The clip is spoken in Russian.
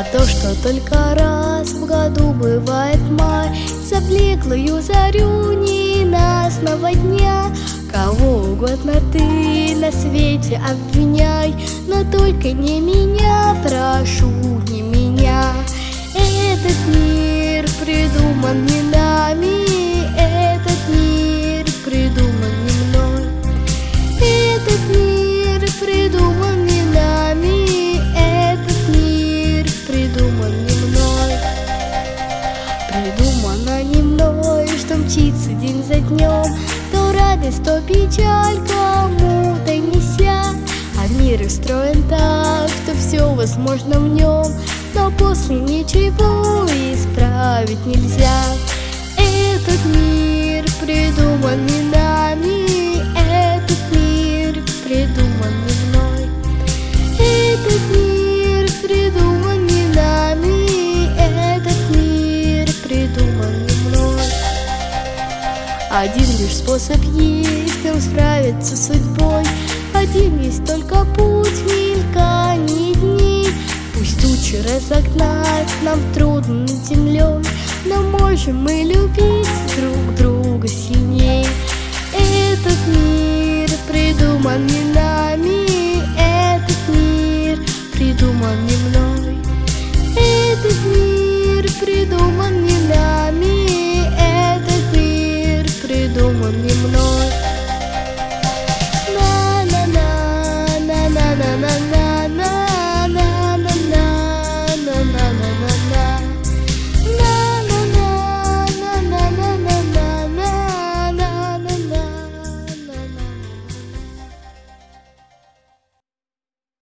То, что только раз в году бывает май, за блеклую зарю ненастного дня. Кого угодно ты на свете обвиняй, но только не меня, прошу, не меня. Этот мир придуман не нами, этот мир придуман не мной. Этот мир придуман не нами, этот мир придуман не мной. Придумано не мной, что мчится день за днем, то радость, то печаль кому-то неся. А мир устроен так, что все возможно в нем, но после ничего исправить нельзя. Этот мир придуман не нами, этот мир придуман не мной. Этот мир придуман не нами, этот мир придуман не мной. Один лишь способ есть нам справиться с судьбой, один есть только путь мельканий дней. Пусть тучи разогнать нам трудно над землей, но можем мы любить друг друга сильней. Этот мир придуман не